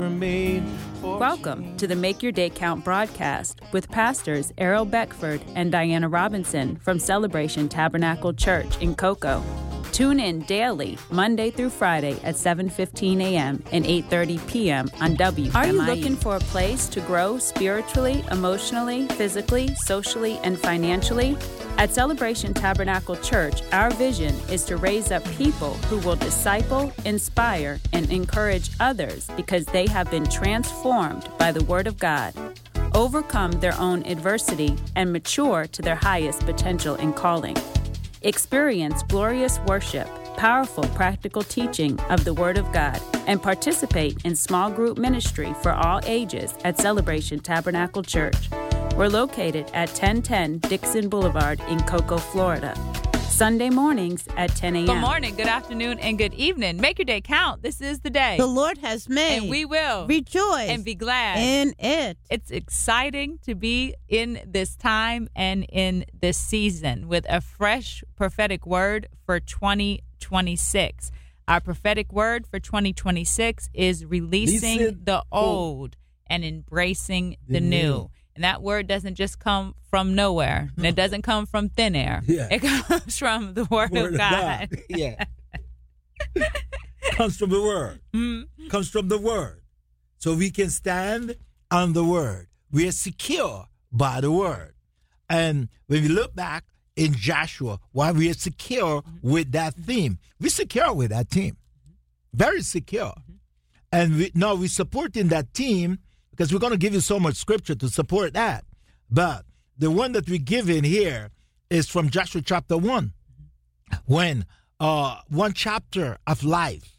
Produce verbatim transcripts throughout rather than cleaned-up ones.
Welcome to the Make Your Day Count broadcast with pastors Errol Beckford and Diana Robinson from Celebration Tabernacle Church in Cocoa. Tune in daily, Monday through Friday at seven fifteen a.m. and eight thirty p.m. on W M I E. Are you looking for a place to grow spiritually, emotionally, physically, socially, and financially? At Celebration Tabernacle Church, our vision is to raise up people who will disciple, inspire, and encourage others because they have been transformed by the Word of God, overcome their own adversity, and mature to their highest potential and calling. Experience glorious worship, powerful practical teaching of the Word of God, and participate in small group ministry for all ages at Celebration Tabernacle Church. We're located at ten ten Dixon Boulevard in Cocoa, Florida. Sunday mornings at ten a.m. Good morning, good afternoon, and good evening. Make your day count. This is the day the Lord has made. And we will rejoice and be glad in it. It's exciting to be in this time and in this season with a fresh prophetic word for twenty twenty-six. Our prophetic word for twenty twenty-six is releasing Listen. the old and embracing the, the new. new. And that word doesn't just come from nowhere. And it doesn't come from thin air. Yeah. It comes from the Word, word of God. Of God. Yeah. Comes from the Word. Mm-hmm. Comes from the Word. So we can stand on the Word. We are secure by the Word. And when we look back in Joshua, why we are secure mm-hmm. with that theme. We're secure with that team. Very secure. Mm-hmm. And we, now we're supporting that team because we're going to give you so much scripture to support that. But the one that we're giving here is from Joshua chapter one, when uh, one chapter of life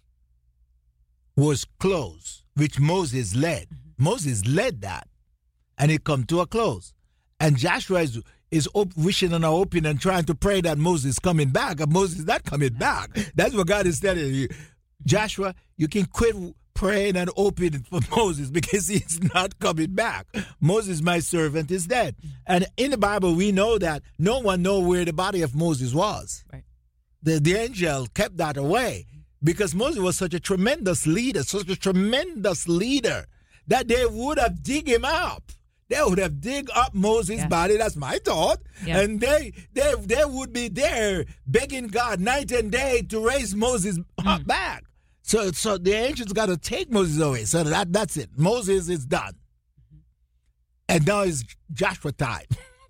was closed, which Moses led. Mm-hmm. Moses led that, and it come to a close. And Joshua is, is op- wishing and hoping and trying to pray that Moses coming back, and Moses is not coming back. That's what God is telling you. Joshua, you can quit praying and hoping for Moses because he's not coming back. Moses, my servant, is dead. And in the Bible, we know that no one knows where the body of Moses was. Right. The, the angel kept that away because Moses was such a tremendous leader, such a tremendous leader that they would have dig him up. They would have dig up Moses' yeah. body. That's my thought. Yeah. And they, they, they would be there begging God night and day to raise Moses mm. back. So so the angels got to take Moses away. So that that's it. Moses is done. Mm-hmm. And now it's Joshua time.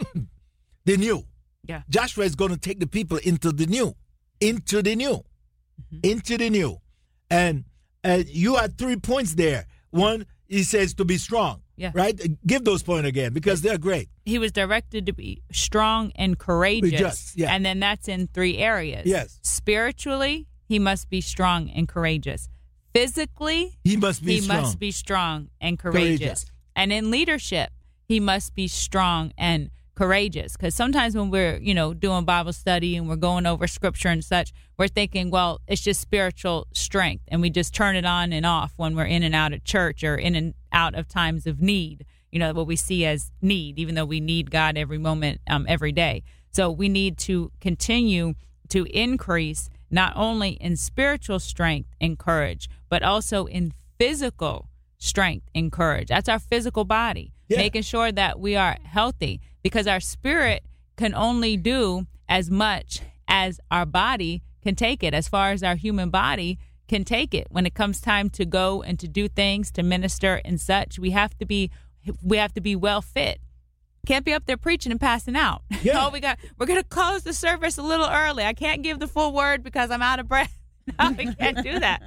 The new. Yeah. Joshua is going to take the people into the new. Into the new. Mm-hmm. Into the new. And, and you had three points there. One, he says to be strong. Yeah. Right? Give those points again because they're great. He was directed to be strong and courageous. Just, yeah. And then that's in three areas. Yes. Spiritually, he must be strong and courageous. Physically, he must be he strong. must be strong and courageous. courageous. And in leadership, he must be strong and courageous. Because sometimes when we're, you know, doing Bible study and we're going over scripture and such, we're thinking, well, it's just spiritual strength, and we just turn it on and off when we're in and out of church or in and out of times of need. You know, what we see as need, even though we need God every moment, um, every day. So we need to continue to increase not only in spiritual strength and courage, but also in physical strength and courage. That's our physical body, yeah. making sure that we are healthy, because our spirit can only do as much as our body can take it, as far as our human body can take it. When it comes time to go and to do things, to minister and such, we have to be we have to be well fit. Can't be up there preaching and passing out. Yeah. Oh, we got we're gonna close the service a little early. I can't give the full word because I'm out of breath. No, we can't do that.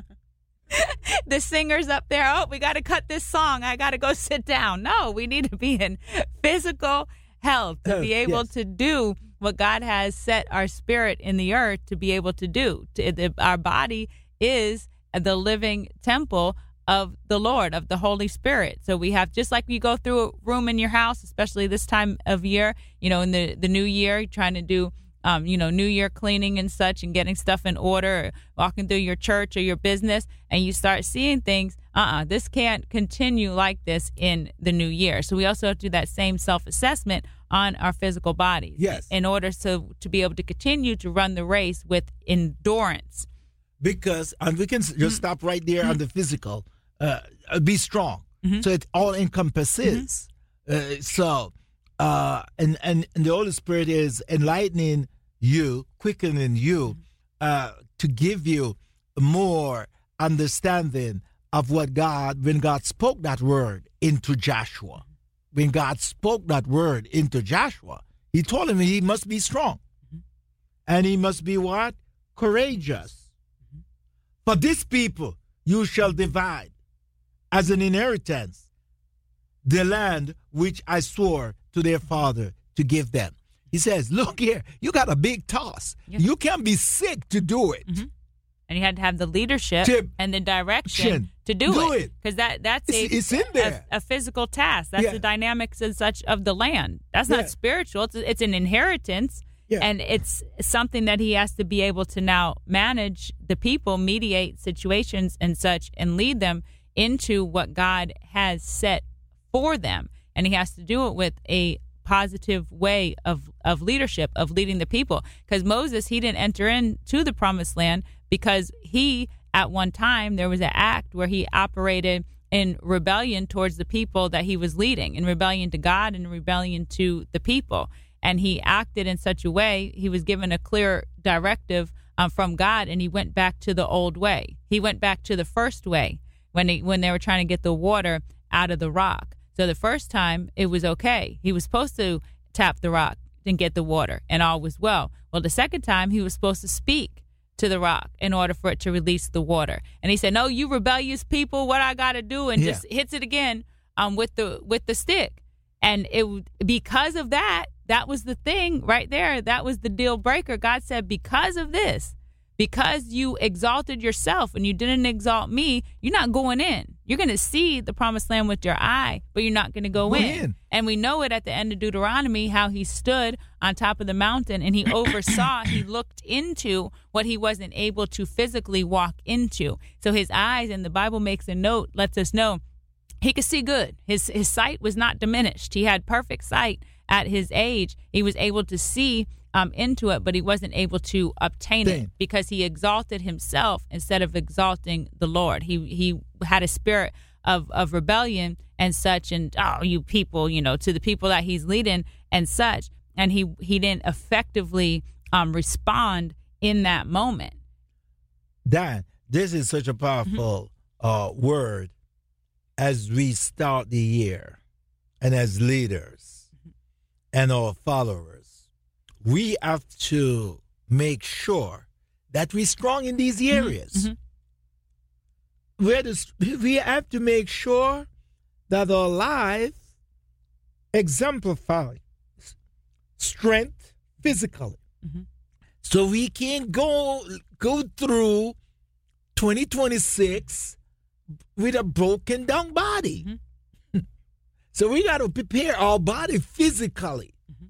The singer's up there. Oh, we got to cut this song. I got to go sit down. No, we need to be in physical health to be able yes. to do what God has set our spirit in the earth to be able to do. To, the, our body is the living temple of the Lord, of the Holy Spirit. So we have, just like you go through a room in your house, especially this time of year, you know, in the, the new year, trying to do, um, you know, New Year cleaning and such and getting stuff in order, or walking through your church or your business, and you start seeing things, uh-uh, this can't continue like this in the new year. So we also have to do that same self-assessment on our physical bodies. Yes. In order to, to be able to continue to run the race with endurance. Because, and we can just stop right there on the physical, uh, be strong. Mm-hmm. So it all encompasses. Mm-hmm. Uh, so, uh, and, and, and the Holy Spirit is enlightening you, quickening you, uh, to give you more understanding of what God, when God spoke that word into Joshua. When God spoke that word into Joshua, he told him he must be strong. Mm-hmm. And he must be what? Courageous. Mm-hmm. For this people you shall divide as an inheritance the land which I swore to their father to give them. He says, look here, you got a big task. Yep. You can't be sick to do it. Mm-hmm. And he had to have the leadership Tip, and the direction chin, to do, do it. Because that, that's it's, a, it's in there. A, a physical task. That's yeah. the dynamics and such of the land. That's yeah. not spiritual. It's, it's an inheritance. Yeah. And it's something that he has to be able to now manage the people, mediate situations and such, and lead them into what God has set for them. And he has to do it with a positive way of, of leadership, of leading the people. Because Moses, he didn't enter into the promised land because he, at one time, there was an act where he operated in rebellion towards the people that he was leading, in rebellion to God and in rebellion to the people. And he acted in such a way, he was given a clear directive um, from God, and he went back to the old way. He went back to the first way when they, when they were trying to get the water out of the rock. So the first time, it was okay. He was supposed to tap the rock and get the water, and all was well. Well, the second time, he was supposed to speak to the rock in order for it to release the water. And he said, no, you rebellious people, what I got to do, and yeah. just hits it again um, with the with the stick. And it because of that, that was the thing right there. That was the deal breaker. God said, because of this, because you exalted yourself and you didn't exalt me, you're not going in. You're going to see the promised land with your eye, but you're not going to go, go in. in. And we know it at the end of Deuteronomy, how he stood on top of the mountain and he oversaw, he looked into what he wasn't able to physically walk into. So his eyes, and the Bible makes a note, lets us know he could see good. His his sight was not diminished. He had perfect sight at his age. He was able to see Um, into it, but he wasn't able to obtain Damn. it because he exalted himself instead of exalting the Lord. He he had a spirit of, of rebellion and such, and oh, you people, you know, to the people that he's leading and such, and he he didn't effectively um, respond in that moment. Dan, this is such a powerful mm-hmm. uh, word as we start the year, and as leaders mm-hmm. and our followers. We have to make sure that we're strong in these areas. Mm-hmm. We're the, we have to make sure that our life exemplifies strength physically. Mm-hmm. So we can't go, go through twenty twenty-six with a broken down body. Mm-hmm. So we got to prepare our body physically.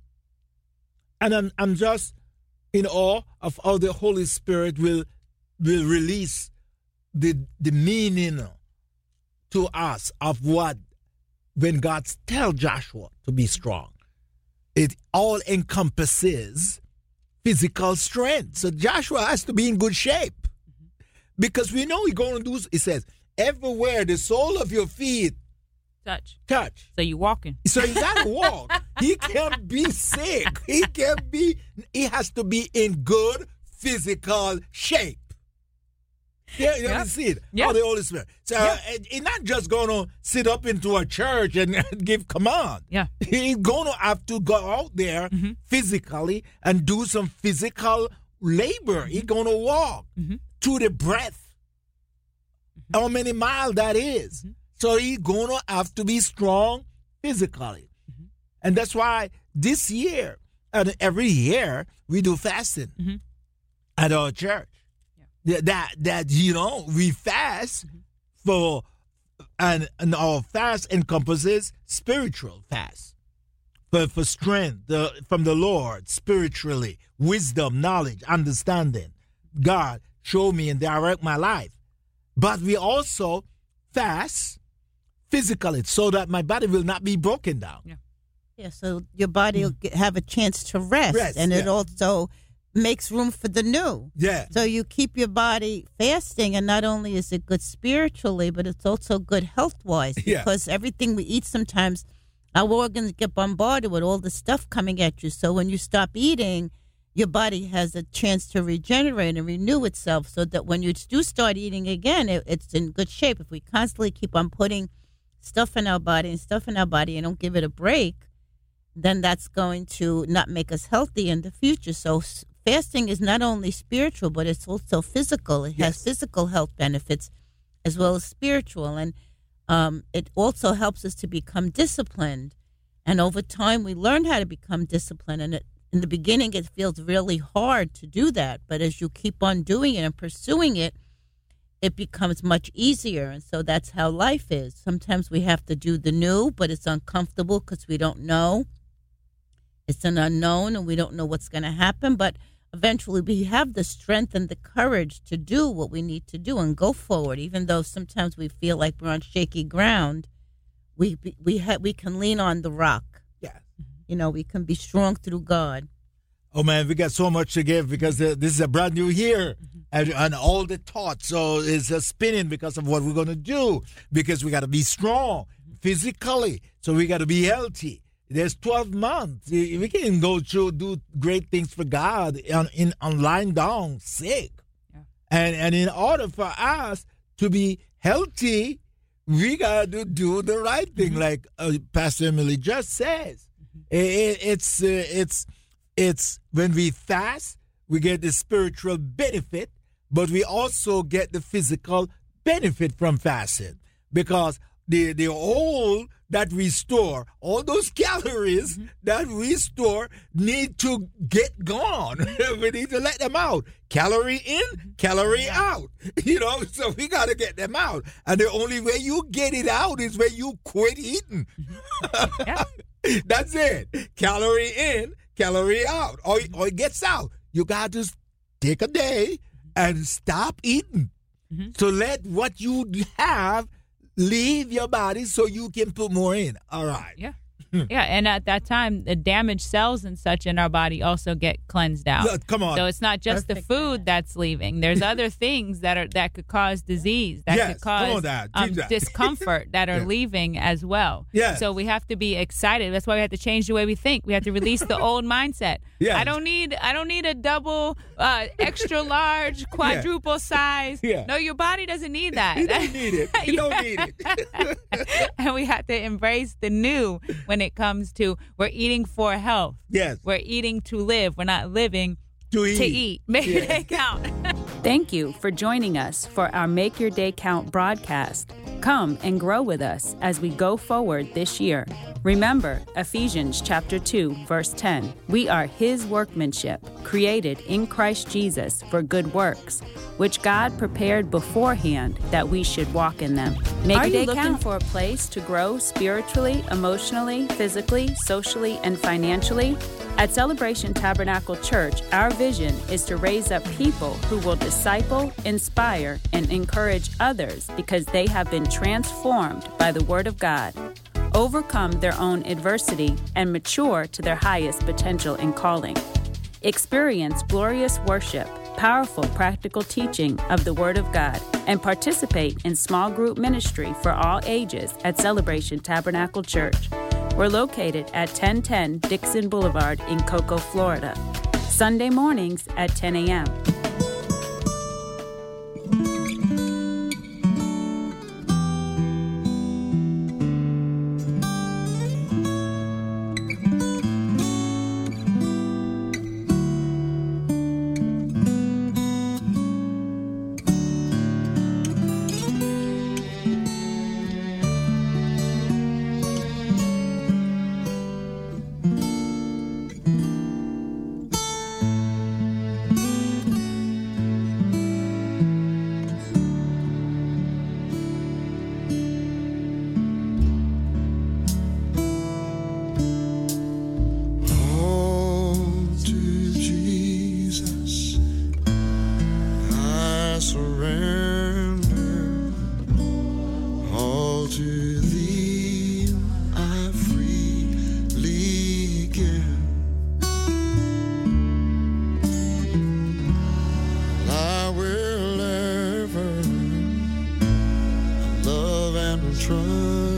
And I'm I'm just in awe of how the Holy Spirit will will release the the meaning to us of what when God tells Joshua to be strong. It all encompasses physical strength. So Joshua has to be in good shape. Because we know he's going to do, it says, everywhere the sole of your feet Touch. Touch. So you walking. So you gotta walk. He can't be sick. He can't be, he has to be in good physical shape. Yeah, you yep. see it. Yep. Oh, the Holy Spirit. So yep. uh, he's not just gonna sit up into a church and give command. Yeah. He's gonna have to go out there mm-hmm. physically and do some physical labor. Mm-hmm. He's gonna walk mm-hmm. to the breath. Mm-hmm. How many miles that is. Mm-hmm. So he's going to have to be strong physically. Mm-hmm. And that's why this year, and every year, we do fasting mm-hmm. at our church. Yeah. That, that, you know, we fast mm-hmm. for, and, and our fast encompasses spiritual fast. For, for strength the, from the Lord, spiritually, wisdom, knowledge, understanding. God, show me and direct my life. But we also fast physically, so that my body will not be broken down. Yeah, yeah so your body will get, have a chance to rest. rest and it yeah. also makes room for the new. Yeah. So you keep your body fasting, and not only is it good spiritually, but it's also good health-wise. Yeah. Because everything we eat, sometimes our organs get bombarded with all the stuff coming at you. So when you stop eating, your body has a chance to regenerate and renew itself, so that when you do start eating again, it, it's in good shape. If we constantly keep on putting stuff in our body and stuff in our body and don't give it a break, then that's going to not make us healthy in the future. So fasting is not only spiritual, but it's also physical. It Yes. has physical health benefits as well as spiritual. And um, it also helps us to become disciplined. And over time, we learn how to become disciplined. And it, in the beginning, it feels really hard to do that. But as you keep on doing it and pursuing it, it becomes much easier. And so that's how life is. Sometimes we have to do the new, but it's uncomfortable because we don't know. It's an unknown, and we don't know what's going to happen. But eventually we have the strength and the courage to do what we need to do and go forward. Even though sometimes we feel like we're on shaky ground, we we ha- we can lean on the rock. Yeah. You know, we can be strong through God. Oh, man, we got so much to give because uh, this is a brand new year, mm-hmm. and, and all the thoughts. So it's uh, spinning because of what we're going to do, because we got to be strong mm-hmm. physically. So we got to be healthy. There's twelve months. We can go through, do great things for God on, in, on lying down sick. Yeah. And, and in order for us to be healthy, we got to do the right thing, mm-hmm. like uh, Pastor Emily just says. Mm-hmm. It, it's uh, it's... It's when we fast, we get the spiritual benefit, but we also get the physical benefit from fasting, because the the oil that we store, all those calories mm-hmm. that we store need to get gone. We need to let them out. Calorie in, calorie out. You know, so we got to get them out. And the only way you get it out is when you quit eating. Yeah. That's it. Calorie in, calorie out, or, or it gets out. You got to take a day and stop eating. Mm-hmm. So let what you have leave your body so you can put more in. All right. Yeah. Yeah, and at that time, the damaged cells and such in our body also get cleansed out. Look, come on. So it's not just Perfect. the food that's leaving. There's other things that are that could cause disease, that yes, could cause that. um, that. discomfort that are yeah. leaving as well. Yes. So we have to be excited. That's why we have to change the way we think. We have to release the old mindset. Yes. I don't need I don't need a double, uh, extra large, quadruple yeah. size. Yeah. No, your body doesn't need that. You don't need it. You don't need it. And we have to embrace the new when it comes to we're eating for health. Yes. We're eating to live. We're not living to eat. To eat. Make your day count. Thank you for joining us for our Make Your Day Count broadcast. Come and grow with us as we go forward this year. Remember Ephesians chapter two, verse ten. We are his workmanship, created in Christ Jesus for good works, which God prepared beforehand that we should walk in them. Make Are your day you looking count. For a place to grow spiritually, emotionally, physically, socially, and financially? At Celebration Tabernacle Church, our vision is to raise up people who will disciple, inspire, and encourage others because they have been transformed by the Word of God, overcome their own adversity, and mature to their highest potential and calling. Experience glorious worship, powerful practical teaching of the Word of God, and participate in small group ministry for all ages at Celebration Tabernacle Church. We're located at ten ten Dixon Boulevard in Cocoa, Florida. Sunday mornings at ten a.m.